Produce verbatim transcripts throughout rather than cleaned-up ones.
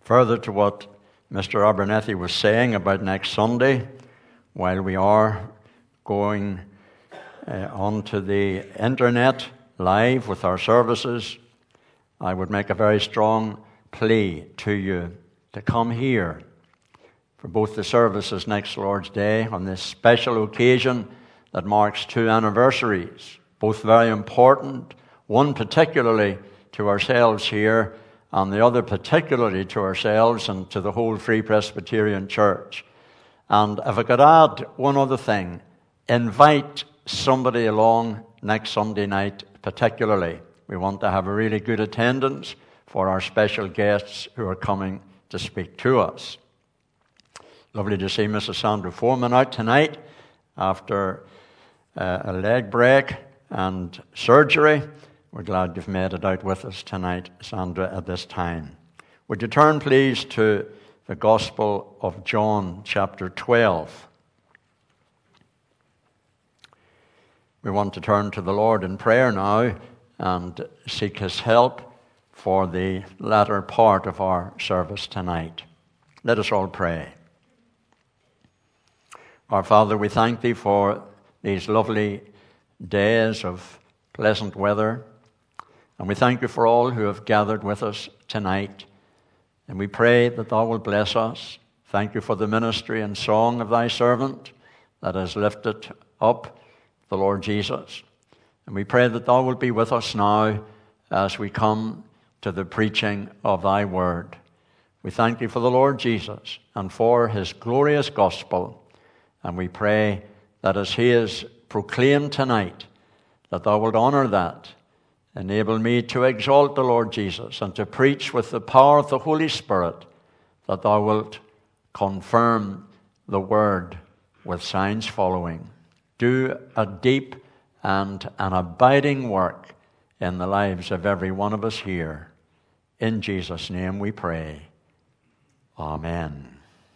Further to what Mister Abernethy was saying about next Sunday, while we are going uh, onto the internet live with our services, I would make a very strong plea to you to come here for both the services next Lord's Day on this special occasion that marks two anniversaries, both very important, one particularly to ourselves here and the other particularly to ourselves and to the whole Free Presbyterian Church. And if I could add one other thing, invite somebody along next Sunday night particularly. We want to have a really good attendance for our special guests who are coming to speak to us. Lovely to see Missus Sandra Foreman out tonight after uh, a leg break and surgery. We're glad you've made it out with us tonight, Sandra, at this time. Would you turn, please, to the Gospel of John, chapter twelve. We want to turn to the Lord in prayer now and seek His help for the latter part of our service tonight. Let us all pray. Our Father, we thank Thee for these lovely days of pleasant weather, and we thank You for all who have gathered with us tonight. And we pray that Thou wilt bless us. Thank You for the ministry and song of Thy servant that has lifted up the Lord Jesus. And we pray that Thou wilt be with us now as we come to the preaching of Thy word. We thank You for the Lord Jesus and for His glorious gospel. And we pray that as He is proclaimed tonight, that Thou wilt honor that. Enable me to exalt the Lord Jesus and to preach with the power of the Holy Spirit, that Thou wilt confirm the word with signs following. Do a deep and an abiding work in the lives of every one of us here. In Jesus' name we pray. Amen.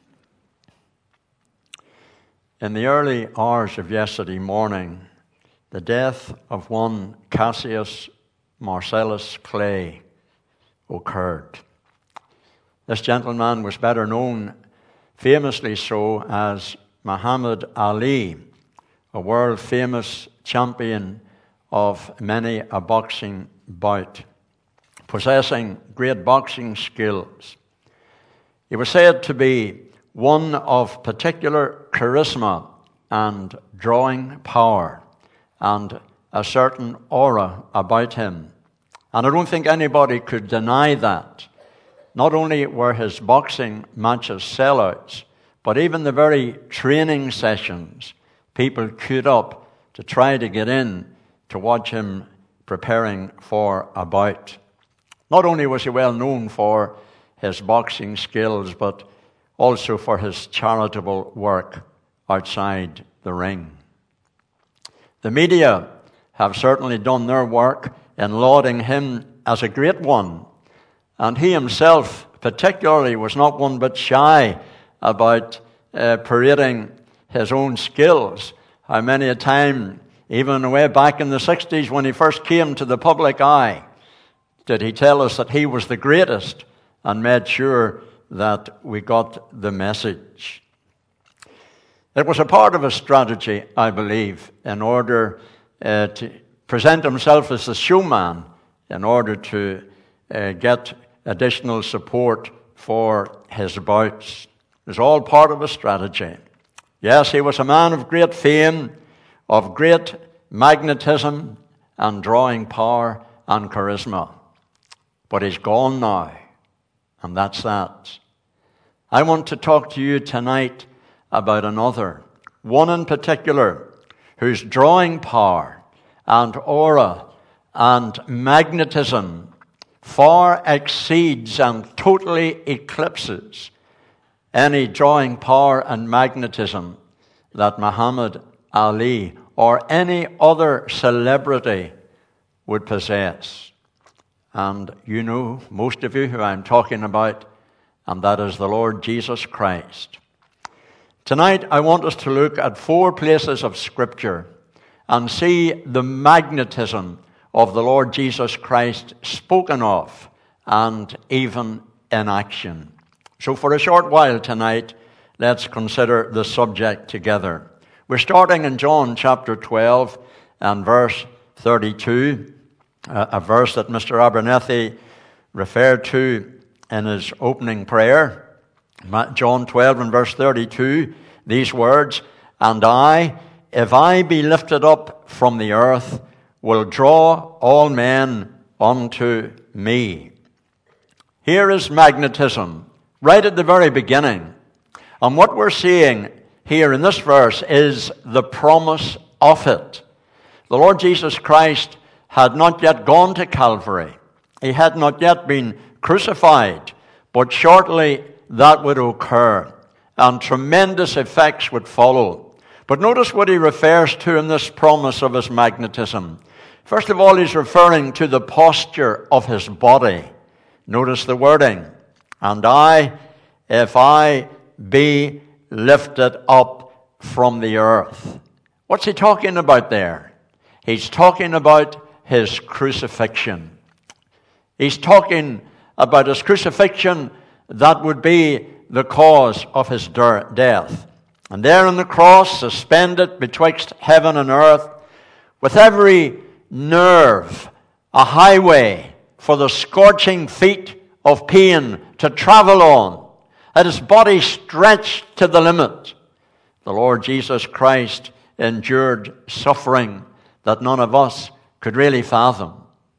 In the early hours of yesterday morning, the death of one Cassius Marcellus Clay occurred. This gentleman was better known, famously so, as Muhammad Ali, a world-famous champion of many a boxing bout, possessing great boxing skills. He was said to be one of particular charisma and drawing power and a certain aura about him. And I don't think anybody could deny that. Not only were his boxing matches sellouts, but even the very training sessions, people queued up to try to get in to watch him preparing for a bout. Not only was he well known for his boxing skills, but also for his charitable work outside the ring. The media have certainly done their work in lauding him as a great one, and he himself particularly was not one bit shy about uh, parading his own skills. How many a time, even way back in the sixties when he first came to the public eye, did he tell us that he was the greatest and made sure that we got the message. It was a part of a strategy, I believe, in order uh, to present himself as a showman, in order to uh, get additional support for his bouts. It was all part of a strategy. Yes, he was a man of great fame, of great magnetism and drawing power and charisma. But he's gone now, and that's that. I want to talk to you tonight about another, one in particular, whose drawing power and aura and magnetism far exceeds and totally eclipses any drawing power and magnetism that Muhammad Ali or any other celebrity would possess. And you know, most of you, who I'm talking about, and that is the Lord Jesus Christ. Tonight, I want us to look at four places of Scripture and see the magnetism of the Lord Jesus Christ spoken of and even in action. So for a short while tonight, let's consider the subject together. We're starting in John chapter twelve and verse thirty-two, a verse that Mister Abernethy referred to in his opening prayer. John twelve and verse thirty-two, these words, "And I, if I be lifted up from the earth, will draw all men unto me." Here is magnetism, right at the very beginning. And what we're seeing here in this verse is the promise of it. The Lord Jesus Christ had not yet gone to Calvary. He had not yet been crucified, but shortly that would occur, and tremendous effects would follow. But notice what he refers to in this promise of his magnetism. First of all, he's referring to the posture of his body. Notice the wording, "And I, if I be lifted up from the earth." What's he talking about there? He's talking about his crucifixion. He's talking about his crucifixion that would be the cause of his death. And there on the cross, suspended betwixt heaven and earth, with every nerve a highway for the scorching feet of pain to travel on, had his body stretched to the limit, the Lord Jesus Christ endured suffering that none of us could really fathom.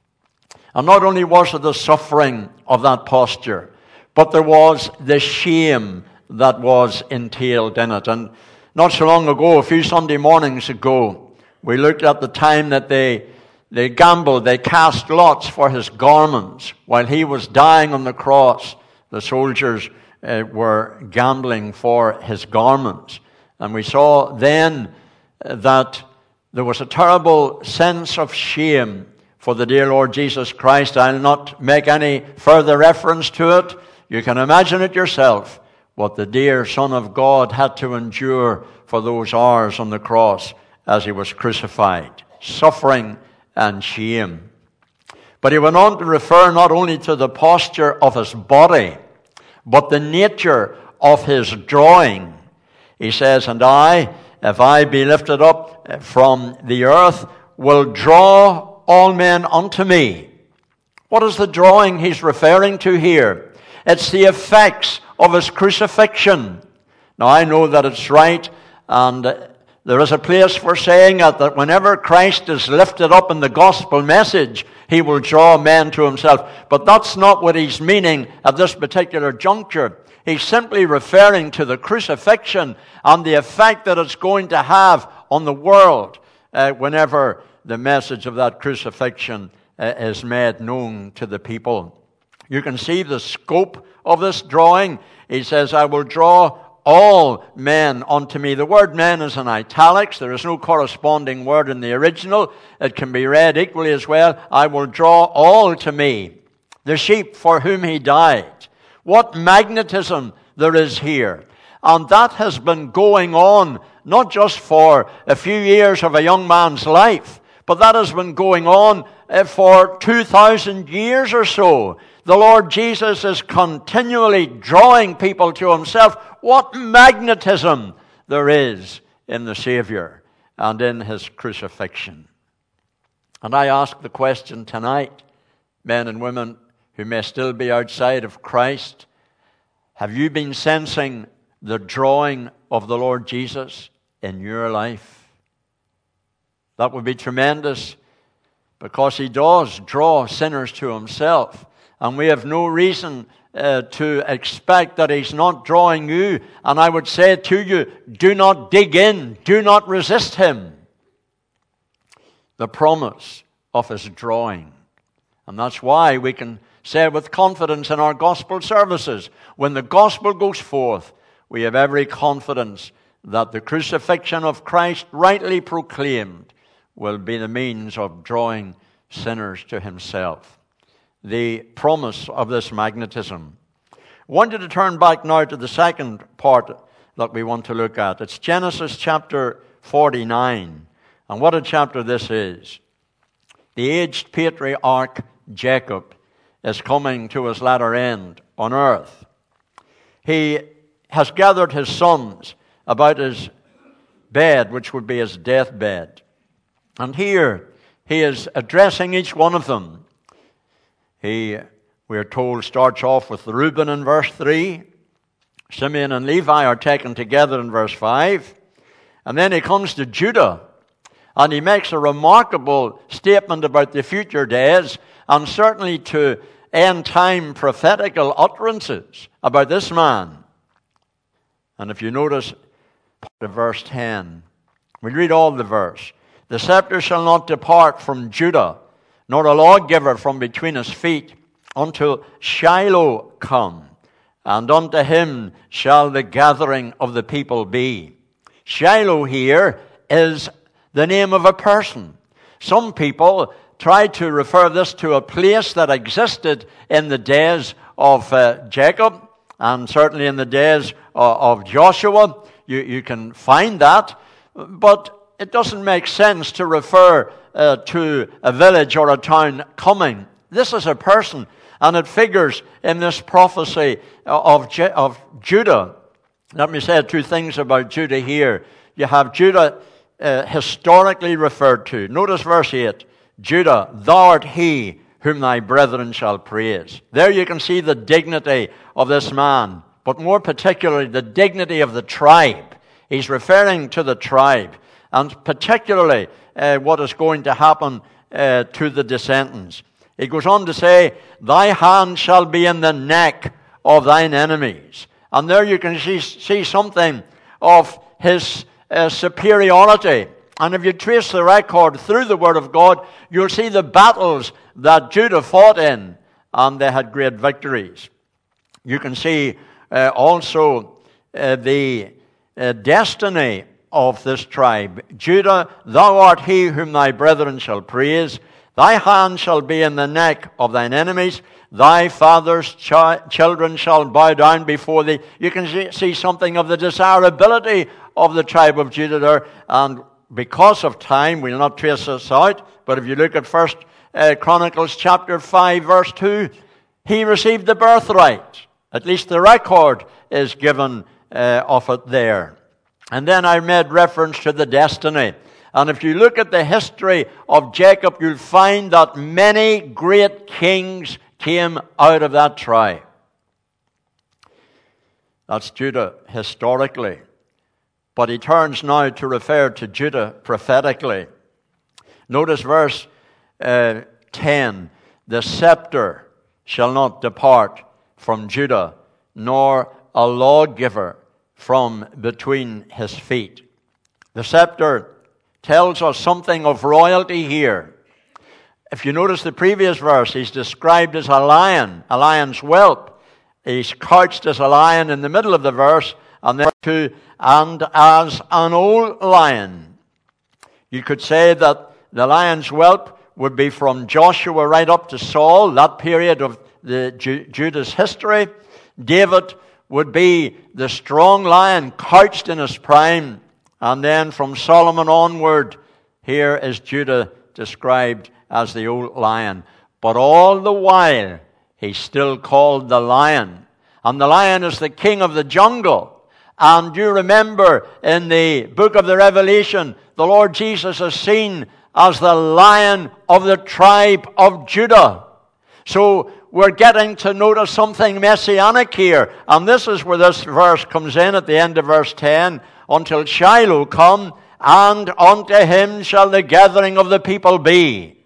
And not only was it the suffering of that posture, but there was the shame that was entailed in it. And not so long ago, a few Sunday mornings ago, we looked at the time that they They gambled, they cast lots for his garments. While he was dying on the cross, the soldiers uh, were gambling for his garments. And we saw then that there was a terrible sense of shame for the dear Lord Jesus Christ. I'll not make any further reference to it. You can imagine it yourself, what the dear Son of God had to endure for those hours on the cross as he was crucified. Suffering and shame. But he went on to refer not only to the posture of his body, but the nature of his drawing. He says, "And I, if I be lifted up from the earth, will draw all men unto me." What is the drawing he's referring to here? It's the effects of his crucifixion. Now I know that it's right, and there is a place for saying it, that whenever Christ is lifted up in the gospel message, he will draw men to himself. But that's not what he's meaning at this particular juncture. He's simply referring to the crucifixion and the effect that it's going to have on the world uh, whenever the message of that crucifixion uh, is made known to the people. You can see the scope of this drawing. He says, "I will draw all men unto me." The word "men" is in italics. There is no corresponding word in the original. It can be read equally as well, "I will draw all to me." The sheep for whom he died. What magnetism there is here. And that has been going on not just for a few years of a young man's life, but that has been going on for two thousand years or so. The Lord Jesus is continually drawing people to himself. What magnetism there is in the Savior and in his crucifixion. And I ask the question tonight, men and women who may still be outside of Christ, have you been sensing the drawing of the Lord Jesus in your life? That would be tremendous, because he does draw sinners to himself. And we have no reason uh, to expect that he's not drawing you. And I would say to you, do not dig in. Do not resist him. The promise of his drawing. And that's why we can say with confidence in our gospel services, when the gospel goes forth, we have every confidence that the crucifixion of Christ, rightly proclaimed, will be the means of drawing sinners to himself. The promise of this magnetism. I want you to turn back now to the second part that we want to look at. It's Genesis chapter forty-nine. And what a chapter this is. The aged patriarch Jacob is coming to his latter end on earth. he has gathered his sons about his bed, which would be his deathbed. And here he is addressing each one of them. He, we are told, starts off with Reuben in verse three. Simeon and Levi are taken together in verse five. And then he comes to Judah, and he makes a remarkable statement about the future days, and certainly to end-time prophetical utterances about this man. And if you notice verse ten, we read all the verse. The scepter shall not depart from Judah, nor a lawgiver from between his feet, until Shiloh come, and unto him shall the gathering of the people be. Shiloh here is the name of a person. Some people try to refer this to a place that existed in the days of uh, Jacob, and certainly in the days uh, of Joshua. You, you can find that, but it doesn't make sense to refer uh, to a village or a town coming. This is a person, and it figures in this prophecy of, Je- of Judah. Let me say two things about Judah here. You have Judah uh, historically referred to. Notice verse eight. Judah, thou art he whom thy brethren shall praise. There you can see the dignity of this man, but more particularly the dignity of the tribe. He's referring to the tribe, and particularly uh, what is going to happen uh, to the descendants. He goes on to say, thy hand shall be in the neck of thine enemies. And there you can see, see something of his uh, superiority. And if you trace the record through the Word of God, you'll see the battles that Judah fought in, and they had great victories. You can see uh, also uh, the uh, destiny of this tribe. Judah, thou art he whom thy brethren shall praise. Thy hand shall be in the neck of thine enemies. Thy father's chi- children shall bow down before thee. You can see, see something of the desirability of the tribe of Judah there. And because of time, we'll not trace this out. But if you look at First uh, Chronicles chapter five, verse two, he received the birthright. At least the record is given uh, of it there. And then I made reference to the destiny. And if you look at the history of Jacob, you'll find that many great kings came out of that tribe. That's Judah historically. But he turns now to refer to Judah prophetically. Notice verse uh, ten. The scepter shall not depart from Judah, nor a lawgiver from between his feet. The scepter tells us something of royalty here. If you notice the previous verse, he's described as a lion, a lion's whelp. He's couched as a lion in the middle of the verse, and then to and as an old lion. You could say that the lion's whelp would be from Joshua right up to Saul, that period of the Ju- Judah's history. David would be the strong lion couched in his prime. And then from Solomon onward, here is Judah described as the old lion. But all the while, he's still called the lion. And the lion is the king of the jungle. And you remember in the book of the Revelation, the Lord Jesus is seen as the Lion of the tribe of Judah. So we're getting to notice something messianic here. And this is where this verse comes in at the end of verse ten. Until Shiloh come, and unto him shall the gathering of the people be.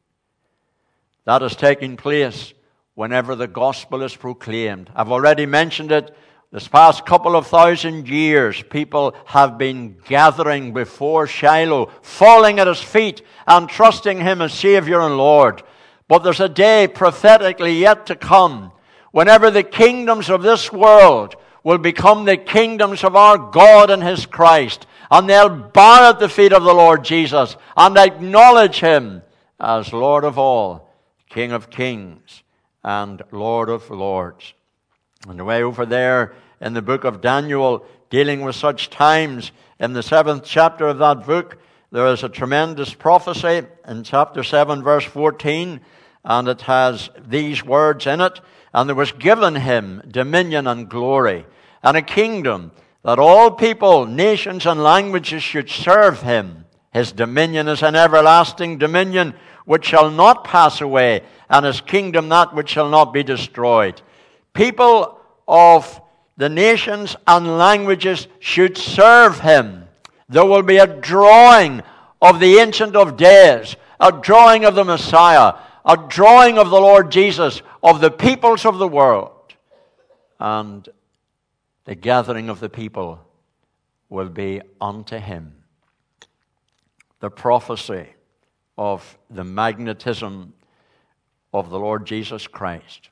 That is taking place whenever the gospel is proclaimed. I've already mentioned it. This past couple of thousand years, people have been gathering before Shiloh, falling at his feet and trusting him as Savior and Lord. But there's a day prophetically yet to come, whenever the kingdoms of this world will become the kingdoms of our God and His Christ, and they'll bow at the feet of the Lord Jesus and acknowledge Him as Lord of all, King of kings, and Lord of lords. And way over there in the book of Daniel, dealing with such times, in the seventh chapter of that book, there is a tremendous prophecy in chapter seven, verse fourteen, and it has these words in it. And there was given him dominion and glory, and a kingdom, that all people, nations, and languages should serve him. His dominion is an everlasting dominion which shall not pass away, and his kingdom that which shall not be destroyed. People of the nations and languages should serve him. There will be a drawing of the Ancient of Days, a drawing of the Messiah, a drawing of the Lord Jesus, of the peoples of the world. And the gathering of the people will be unto him. The prophecy of the magnetism of the Lord Jesus Christ.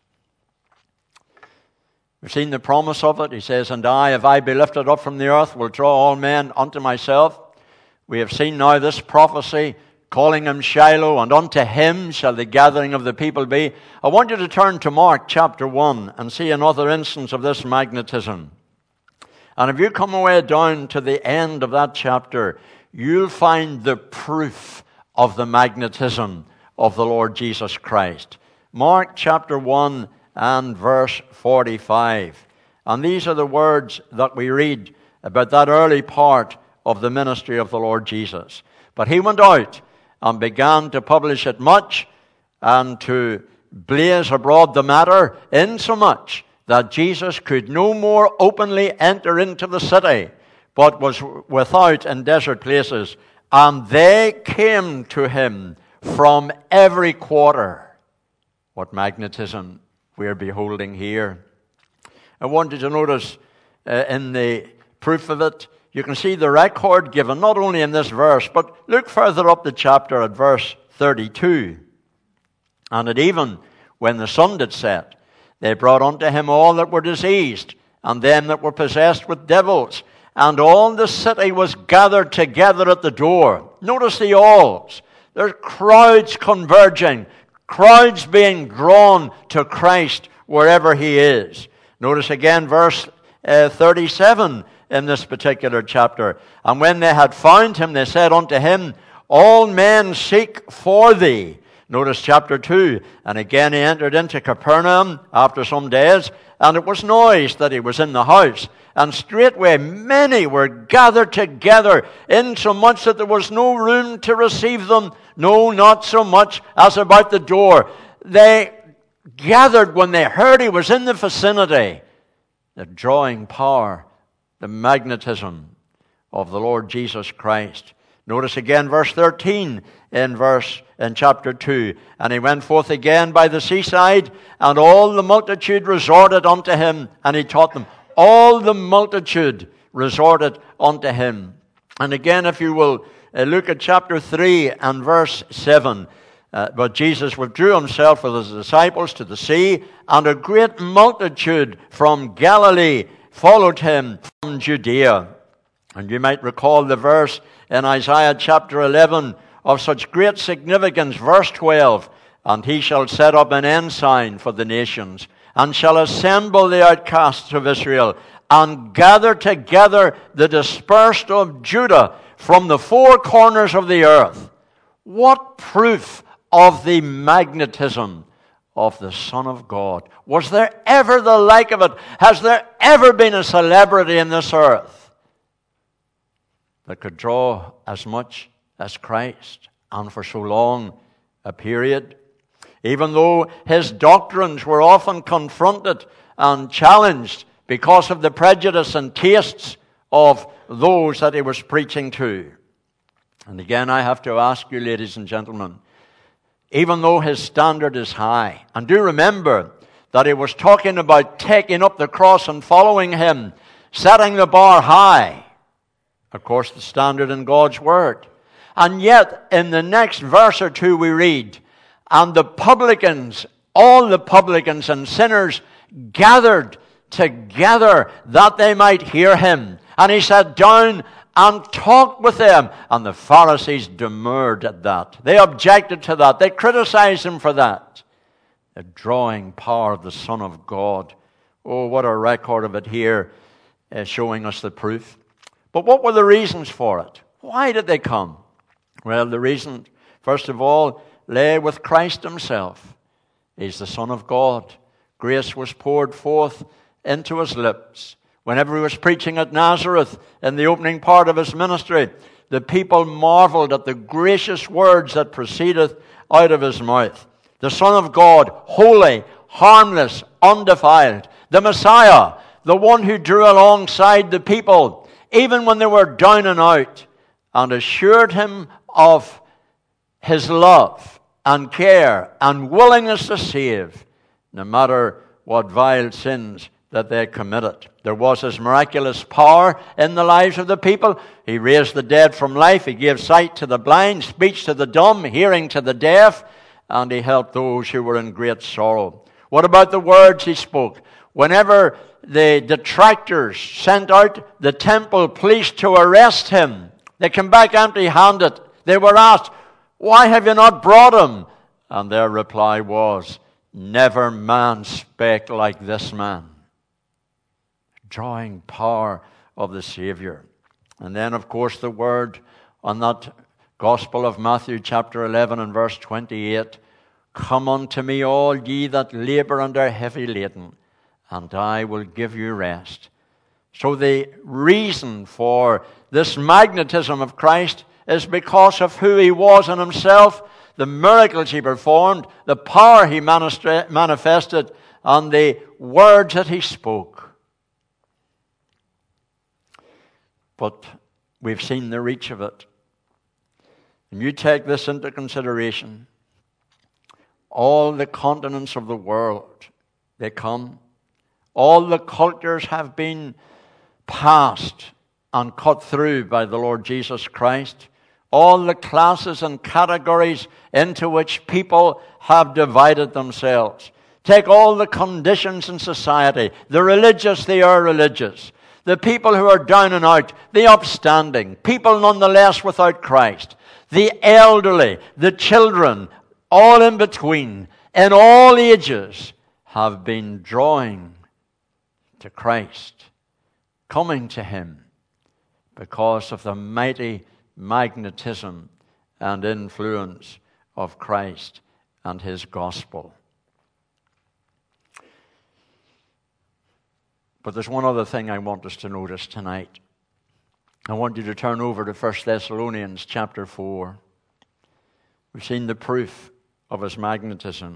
We've seen the promise of it. He says, and I, if I be lifted up from the earth, will draw all men unto myself. We have seen now this prophecy, calling him Shiloh, and unto him shall the gathering of the people be. I want you to turn to Mark chapter one and see another instance of this magnetism. And if you come away down to the end of that chapter, you'll find the proof of the magnetism of the Lord Jesus Christ. Mark chapter one and verse forty-five. And these are the words that we read about that early part of the ministry of the Lord Jesus. But he went out and began to publish it much, and to blaze abroad the matter, insomuch that Jesus could no more openly enter into the city, but was without in desert places. And they came to him from every quarter. What magnetism we're beholding here. I want you to notice uh, in the proof of it, you can see the record given, not only in this verse, but look further up the chapter at verse thirty-two. And at even when the sun did set, they brought unto him all that were diseased, and them that were possessed with devils, and all the city was gathered together at the door. Notice the alls. There's crowds converging, crowds being drawn to Christ wherever he is. Notice again verse uh, thirty-seven in this particular chapter. And when they had found him, they said unto him, all men seek for thee. Notice chapter two. And again he entered into Capernaum after some days, and it was noised that he was in the house. And straightway many were gathered together, insomuch that there was no room to receive them, no, not so much as about the door. They gathered when they heard he was in the vicinity. The drawing power, the magnetism of the Lord Jesus Christ. Notice again verse thirteen in verse in chapter two. And he went forth again by the seaside, and all the multitude resorted unto him, and he taught them. All the multitude resorted unto him. And again, if you will uh, look at chapter three and verse seven. Uh, but Jesus withdrew himself with his disciples to the sea, and a great multitude from Galilee followed him from Judea. And you might recall the verse in Isaiah chapter eleven of such great significance, verse twelve. And he shall set up an ensign for the nations, and shall assemble the outcasts of Israel, and gather together the dispersed of Judah from the four corners of the earth. What proof of the magnetism of the Son of God. Was there ever the like of it? Has there ever been a celebrity in this earth that could draw as much as Christ, and for so long a period? Even though his doctrines were often confronted and challenged because of the prejudice and tastes of those that he was preaching to. And again, I have to ask you, ladies and gentlemen, even though his standard is high, and do remember that he was talking about taking up the cross and following him, setting the bar high. Of course, the standard in God's Word. And yet, in the next verse or two we read, and the publicans, all the publicans and sinners gathered together that they might hear him. And he sat down and talked with them. And the Pharisees demurred at that. They objected to that. They criticized him for that. The drawing power of the Son of God. Oh, what a record of it here, uh, showing us the proof. But what were the reasons for it? Why did they come? Well, the reason, first of all, lay with Christ himself. He's the Son of God. Grace was poured forth into his lips. Whenever he was preaching at Nazareth in the opening part of his ministry, the people marveled at the gracious words that proceeded out of his mouth. The Son of God, holy, harmless, undefiled. The Messiah, the one who drew alongside the people, even when they were down and out, and assured him of his love and care and willingness to save, no matter what vile sins that they committed. There was his miraculous power in the lives of the people. He raised the dead from life. He gave sight to the blind, speech to the dumb, hearing to the deaf, and he helped those who were in great sorrow. What about the words he spoke? Whenever the detractors sent out the temple police to arrest him, they came back empty-handed. They were asked, "Why have you not brought him?" And their reply was, "Never man spake like this man." Drawing power of the Savior. And then, of course, the word on that Gospel of Matthew chapter eleven and verse twenty-eight, "Come unto me, all ye that labor and are heavy laden, and I will give you rest." So the reason for this magnetism of Christ is because of who he was in himself, the miracles he performed, the power he manifested, and the words that he spoke. But we've seen the reach of it. And you take this into consideration. All the continents of the world, they come. All the cultures have been passed and cut through by the Lord Jesus Christ. All the classes and categories into which people have divided themselves. Take all the conditions in society, the religious, the irreligious, the people who are down and out, the upstanding, people nonetheless without Christ, the elderly, the children, all in between, in all ages, have been drawing to Christ, coming to him because of the mighty magnetism and influence of Christ and his gospel. But there's one other thing I want us to notice tonight. I want you to turn over to First Thessalonians chapter four. We've seen the proof of his magnetism.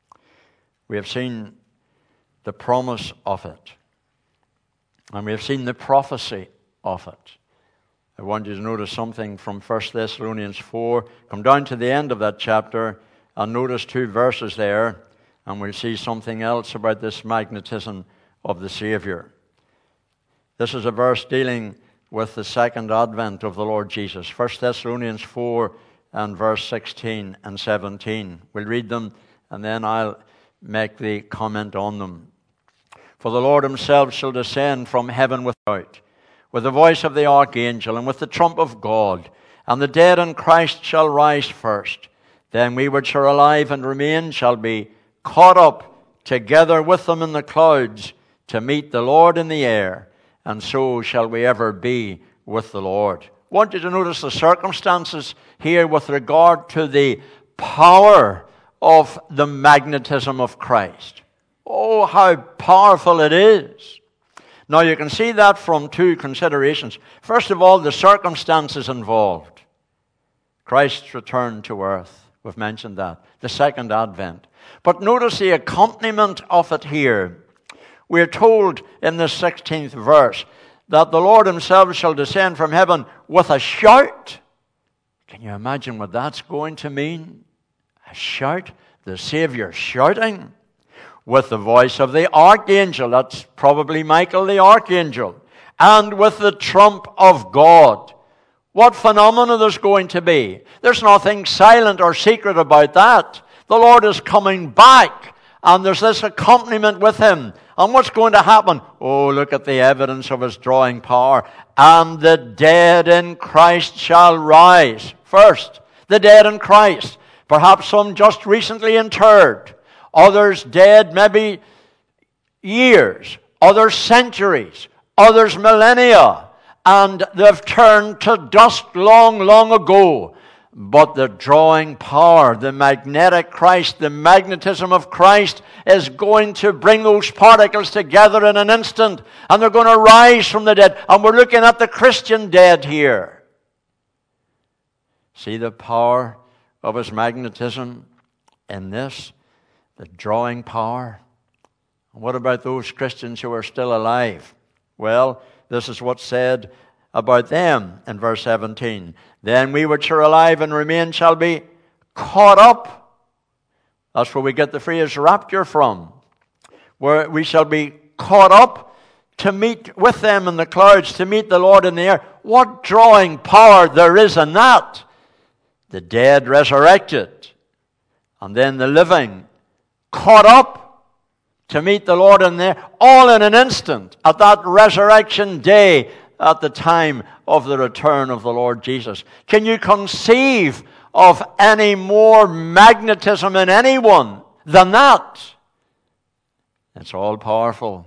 We have seen the promise of it. And we have seen the prophecy of it. I want you to notice something from First Thessalonians four. Come down to the end of that chapter and notice two verses there, and we'll see something else about this magnetism of the Savior. This is a verse dealing with the second advent of the Lord Jesus. First Thessalonians four and verse sixteen and seventeen. We'll read them and then I'll make the comment on them. For the Lord himself shall descend from heaven without, with the voice of the archangel and with the trump of God, and the dead in Christ shall rise first. Then we which are alive and remain shall be caught up together with them in the clouds to meet the Lord in the air, and so shall we ever be with the Lord. I want you to notice the circumstances here with regard to the power of the magnetism of Christ. Oh, how powerful it is. Now you can see that from two considerations. First of all, the circumstances involved. Christ's return to earth. We've mentioned that. The second advent. But notice the accompaniment of it here. We're told in the sixteenth verse that the Lord himself shall descend from heaven with a shout. Can you imagine what that's going to mean? A shout? The Savior shouting? With the voice of the archangel, that's probably Michael the archangel, and with the trump of God. What phenomena there's going to be. There's nothing silent or secret about that. The Lord is coming back, and there's this accompaniment with him. And what's going to happen? Oh, look at the evidence of his drawing power. And the dead in Christ shall rise. First, the dead in Christ. Perhaps some just recently interred. Others dead maybe years. Others centuries. Others millennia. And they've turned to dust long, long ago. but the drawing power, the magnetic Christ, the magnetism of Christ is going to bring those particles together in an instant, and they're going to rise from the dead. And we're looking at the Christian dead here. See the power of his magnetism in this, the drawing power. What about those Christians who are still alive? Well, this is what's said about them in verse seventeen. Then we which are alive and remain shall be caught up. That's where we get the phrase rapture from. Where we shall be caught up to meet with them in the clouds, to meet the Lord in the air. What drawing power there is in that. The dead resurrected, and then the living caught up to meet the Lord in the air, all in an instant, at that resurrection day, at the time of the return of the Lord Jesus. Can you conceive of any more magnetism in anyone than that? It's all powerful.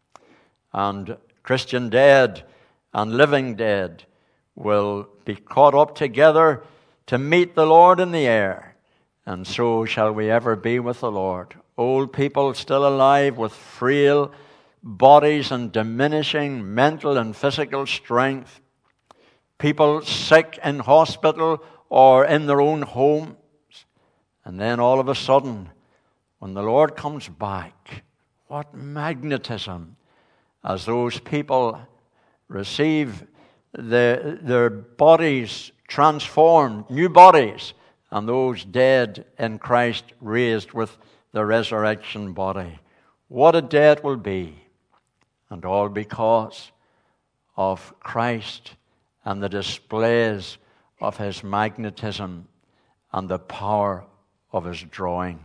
And Christian dead and living dead will be caught up together to meet the Lord in the air. And so shall we ever be with the Lord. Old people still alive with frail bodies and diminishing mental and physical strength. People sick in hospital or in their own homes. And then all of a sudden, when the Lord comes back, what magnetism as those people receive the, their bodies transformed, new bodies, and those dead in Christ raised with the resurrection body. What a day it will be. And all because of Christ and the displays of his magnetism and the power of his drawing.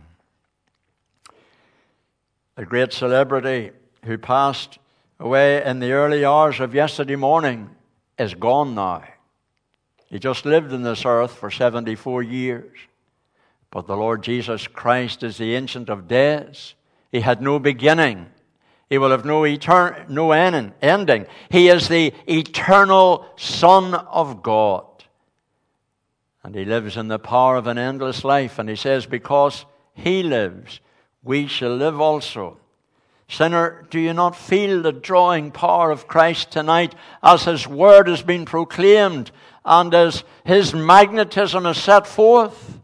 A great celebrity who passed away in the early hours of yesterday morning is gone now. He just lived on this earth for seventy-four years. But the Lord Jesus Christ is the Ancient of Days. He had no beginning. He will have no etern- no ending. He is the eternal Son of God. And he lives in the power of an endless life. And he says, because he lives, we shall live also. Sinner, do you not feel the drawing power of Christ tonight as his word has been proclaimed and as his magnetism is set forth?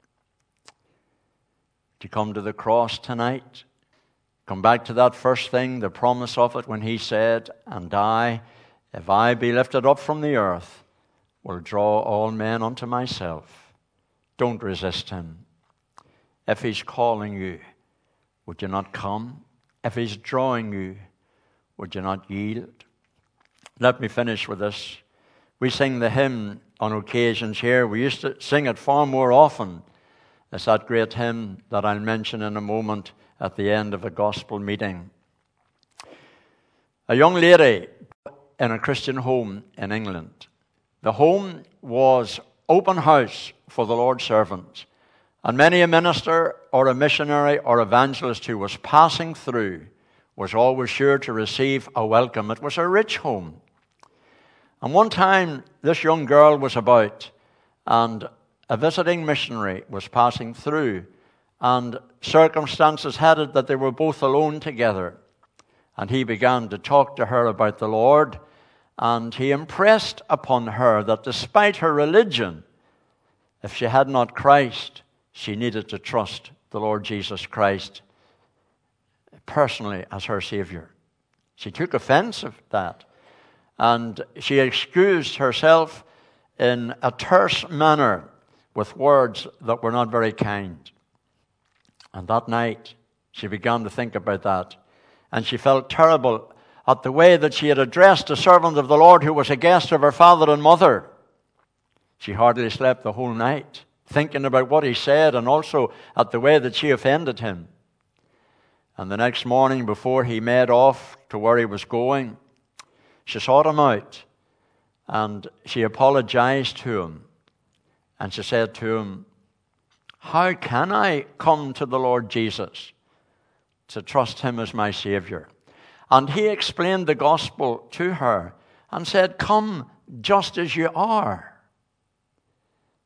To come to the cross tonight, come back to that first thing, the promise of it when he said, and I, if I be lifted up from the earth, will draw all men unto myself. Don't resist him. If he's calling you, would you not come? If he's drawing you, would you not yield? Let me finish with this. We sing the hymn on occasions here. We used to sing it far more often. It's that great hymn that I'll mention in a moment at the end of a gospel meeting. A young lady in a Christian home in England. The home was open house for the Lord's servants. And many a minister or a missionary or evangelist who was passing through was always sure to receive a welcome. It was a rich home. And one time this young girl was about, and a visiting missionary was passing through, and circumstances had it that they were both alone together. And he began to talk to her about the Lord, and he impressed upon her that despite her religion, if she had not Christ, she needed to trust the Lord Jesus Christ personally as her Savior. She took offense of that, and she excused herself in a terse manner with words that were not very kind. And that night, she began to think about that, and she felt terrible at the way that she had addressed a servant of the Lord who was a guest of her father and mother. She hardly slept the whole night, thinking about what he said and also at the way that she offended him. And the next morning, before he made off to where he was going, she sought him out, and she apologized to him. And she said to him, how can I come to the Lord Jesus to trust him as my Savior? And he explained the gospel to her and said, come just as you are.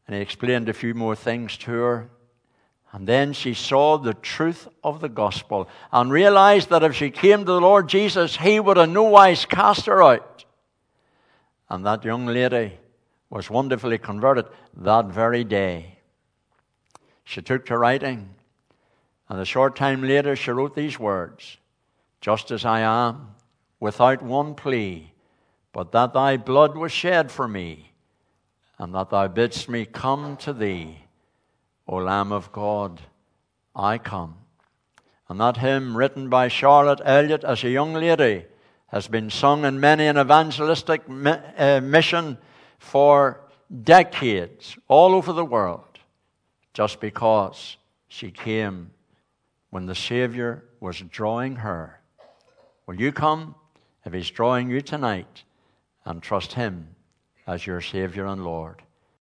And he explained a few more things to her. And then she saw the truth of the gospel and realized that if she came to the Lord Jesus, he would in no wise cast her out. And that young lady was wonderfully converted that very day. She took to writing, and a short time later she wrote these words, "Just as I am, without one plea, but that thy blood was shed for me, and that thou bidst me come to thee, O Lamb of God, I come." And that hymn, written by Charlotte Elliott as a young lady, has been sung in many an evangelistic mi- uh, mission for decades all over the world, just because she came when the Savior was drawing her. Will you come, if he's drawing you tonight, and trust him as your Savior and Lord?